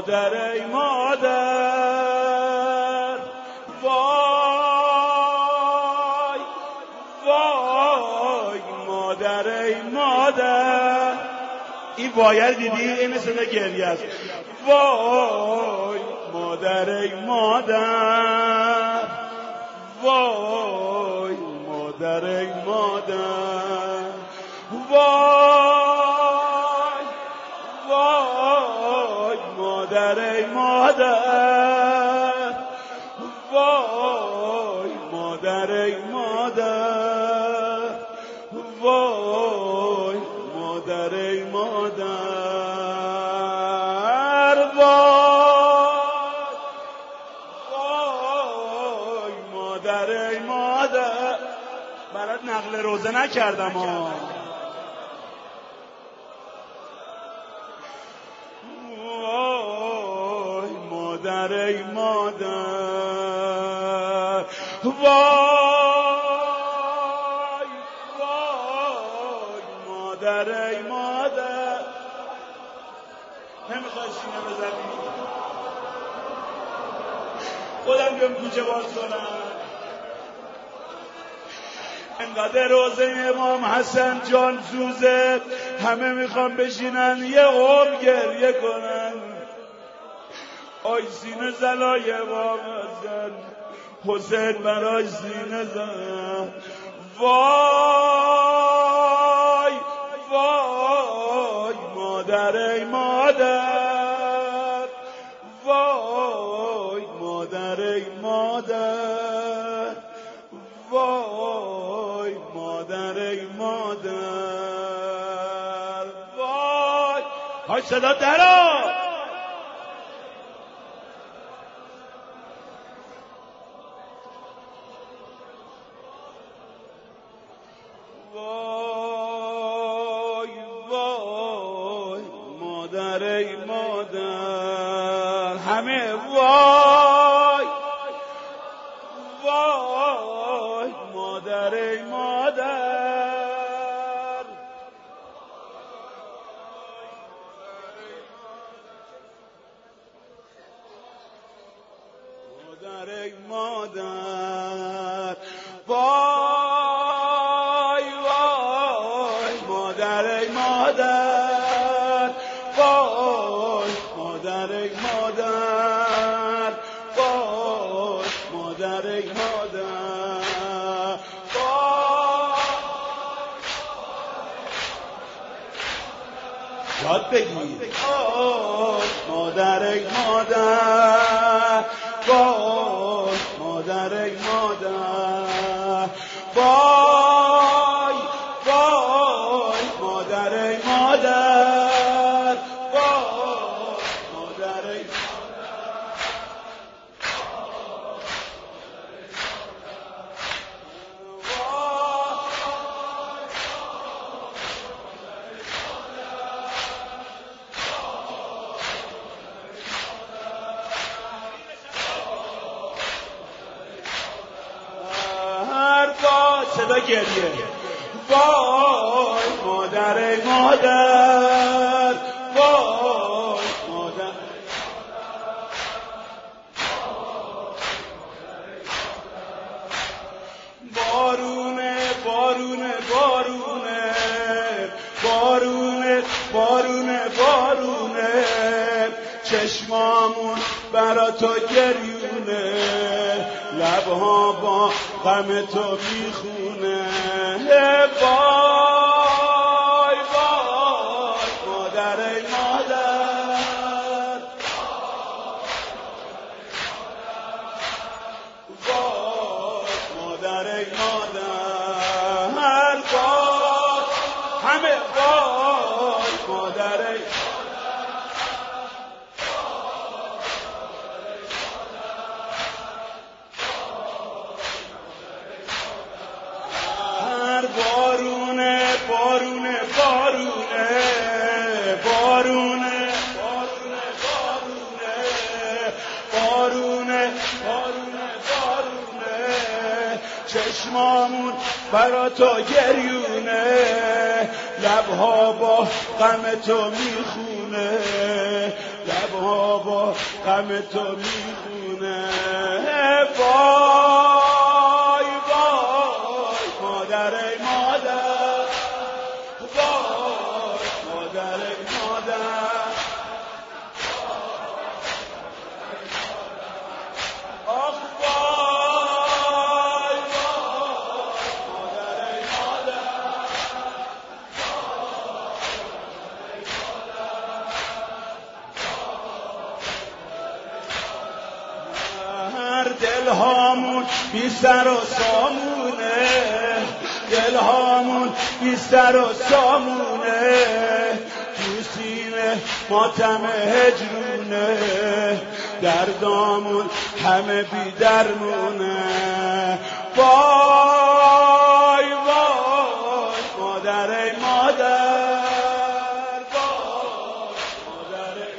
مادر ای مادر، وای وای مادر ای مادر. این وایر دیدی؟ این مثل گریه است. وای مادر ای مادر، وای مادر ای مادر، وای وای مادر ای مادر، وای مادر ای مادر، وای مادر ای مادر، وای مادر ای مادر. برات نقل روزه نکردم ها. وای مادر ای مادر، وای وای مادر ای مادر. نمیخوای سینه بزنی؟ خودم بیام کوچه باز کنم. انقدر روزه امام حسن جان سوزه، همه میخوان بشینن یه عمر گریه کنن. آی سینه زلای امام حسن، حسین براش سینه زن. وای وای مادر ای مادر، وای مادر ای مادر، وای مادر ای مادر، وای. های صدا درا. وای وای مادر ای مادر، همه وای وای مادر ای مادر، مادر ای مادر، وای وای مادر ای مادر، وای مادر ای مادر، وای مادر ای مادر، یاد بگید. وای مادر ای مادر، وای مادر ای مادر، وای وای مادر ای مادر، وای مادر ای صدا گریه. وای مادر ای مادر، وای مادر، بارونه بارونه بارونه بارونه بارونه بارونه، چشمامون برا تو گریونه، لبها با غم تو میخونه. وای وای مادر ای مادر، وای مادر ای مادر، وای همه وای مادر ای بارونه بارونه بارونه بارونه بارونه بارونه بارونه، چشمامون برا تو گریونه، لبها با غم تو میخونه، لبها بابا غم تو میخونه. وای وای مادر ای مادر، وای مادر ای مادر، آخ وای وای مادر ای مادر، هر دلهامون بی سر و سامونه، دلهامون بی سر و سامونه، تو سینه ماتم هجرونه، دردامون همه بی درمونه. وای وای مادر ای مادر، وای مادر ای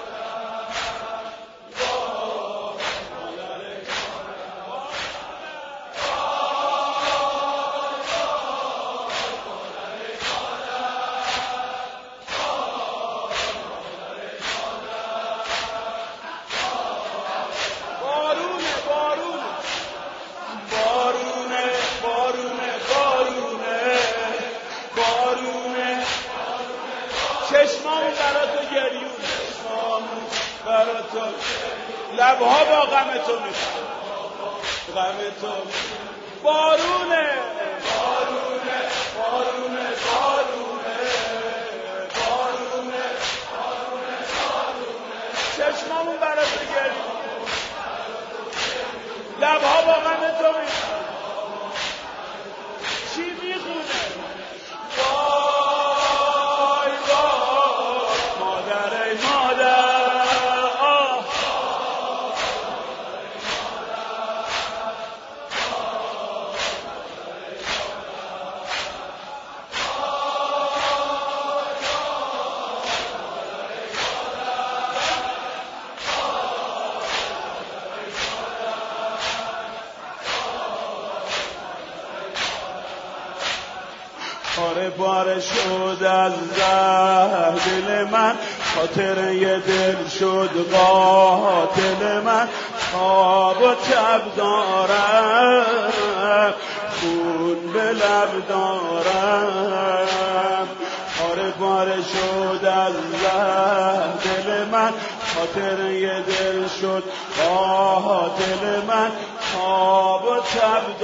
چشمامون برا تو گریون، چشمامون برا تو، لبها با غم تو میخواد، غم تو بارونه بارونه بارونه بارونه بارونه بارونه بارونه، چشمامون برا تو گریون، لبها با غم تو میخواد. چی میخونه؟ پاره پاره شد از دل من، خاطر یه دل شد قاتل من، خواب و تب دارم، خون به لب دارم. پاره پاره شد از دل من، خاطر یه دل شد قاتل من، خواب و تب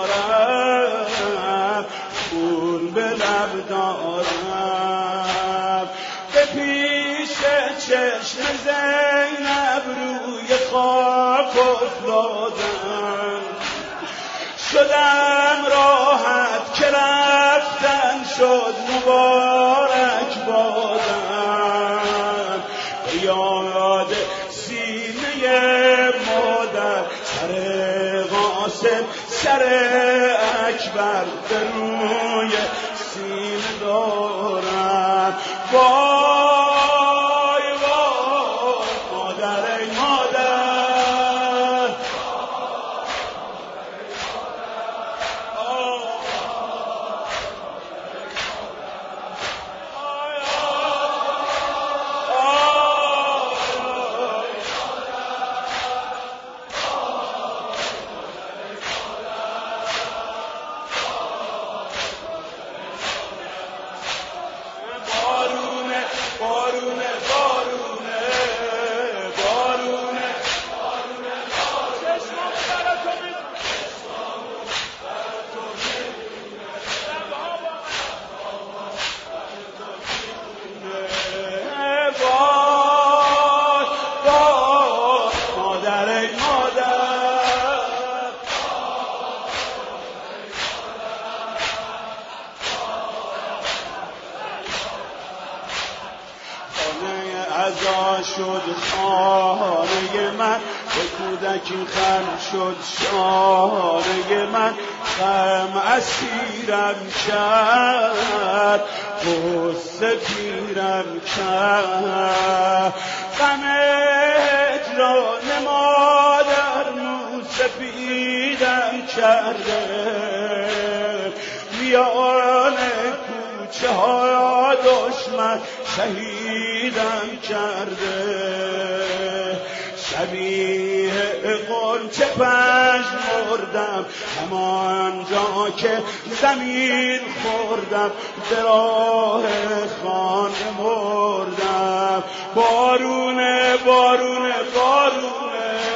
دارم، خون به لب دارم. به پیش چشم زینب روی خاک افتادم، شدم راحت که رفتن شد مبارک بادم. به یاد سینه مادر سر قاسم سر اکبر به روی سینه دارم. وای وای مادر ای مادر، عزا شد خانه من، به کودکی خم شد شانه من، غم اسیرم کرد غصه پیرم کرد، غم هجران مادر موسفیدم کرده، میان چه ها دشمن شهیدم کرده، شبیه غنچه پژمردم همانجا که زمین خوردم، به راه خانه مردم. بارونه بارونه بارونه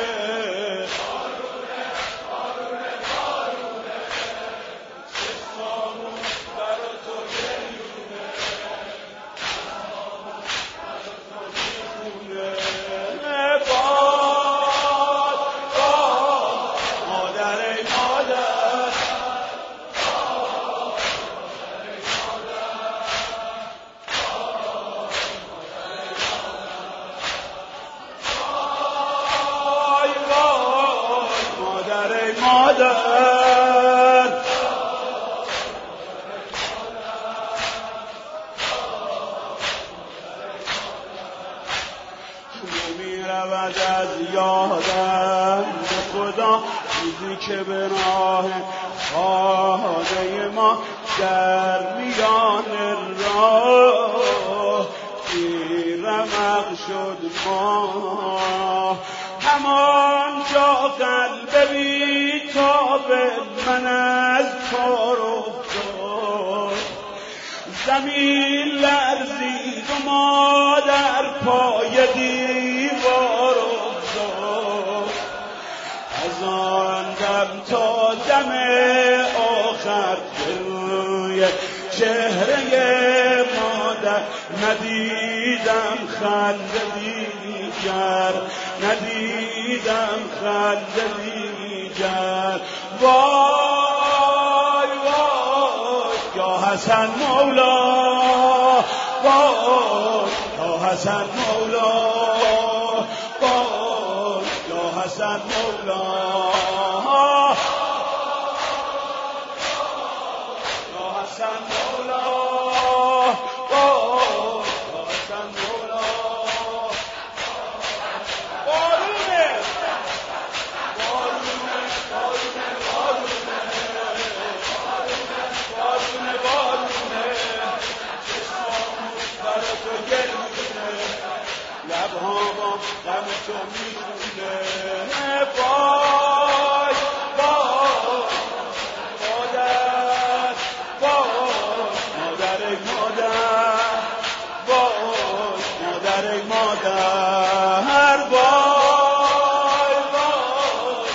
مادر می رود از یادم به خدا چیزی که به راه خانه ما در میان راه رمق شد ما، همانجا قلب بی‌تاب من از کار افتاد، زمین لرزید و ما در پای دیوار افتاد. از آن دم تا دم آخر روی چهره مادر ندیدم خنده دیگر، ندیدم خنده دیگر. وای وای یا حسن مولا، وای یا حسن مولا، وای یا حسن مولا، یا حسن مولا، وای یا حسن مولا. لبهاما غم تو میخونه، وای وای مادر، وای مادر ای مادر، وای مادر ای مادر، وای وای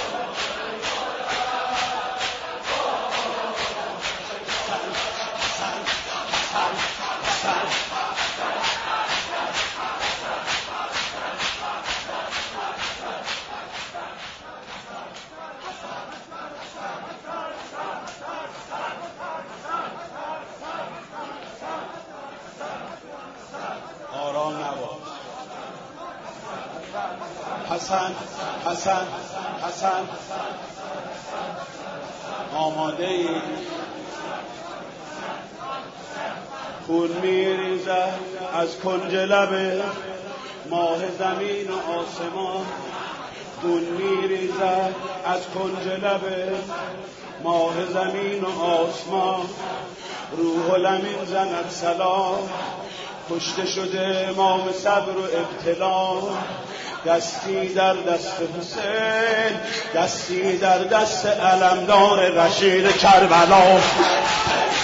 آرام نباش. حسن حسن حسن آماده ای؟ خون میریزد از کنج لب ماه زمین و آسمان، خون میریزد از کنج لب ماه زمین و آسمان. روح لمین زند سلام، کشته شده امام صبر و ابتلا. دستی در دست حسین، دستی در دست علمدار رشید کربلا.